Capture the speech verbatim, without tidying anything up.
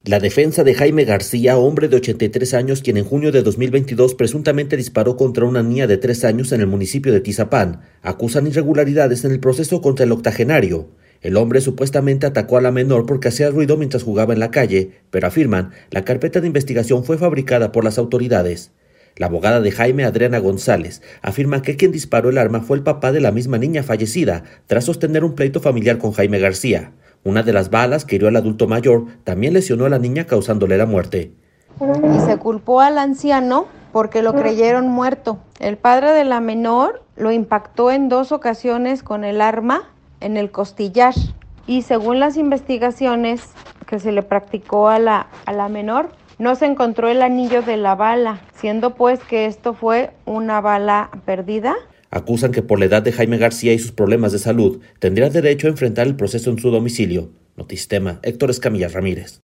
La defensa de Jaime García, hombre de ochenta y tres años, quien en junio de dos mil veintidós presuntamente disparó contra una niña de tres años en el municipio de Tizapán, acusan irregularidades en el proceso contra el octogenario. El hombre supuestamente atacó a la menor porque hacía ruido mientras jugaba en la calle, pero afirman la carpeta de investigación fue fabricada por las autoridades. La abogada de Jaime, Adriana González, afirma que quien disparó el arma fue el papá de la misma niña fallecida, tras sostener un pleito familiar con Jaime García. Una de las balas que hirió al adulto mayor también lesionó a la niña causándole la muerte. Y se culpó al anciano porque lo creyeron muerto. El padre de la menor lo impactó en dos ocasiones con el arma en el costillar. Y según las investigaciones que se le practicó a la, a la menor, no se encontró el anillo de la bala, siendo pues que esto fue una bala perdida. Acusan que por la edad de Jaime García y sus problemas de salud, tendría derecho a enfrentar el proceso en su domicilio. Notistema, Héctor Escamilla Ramírez.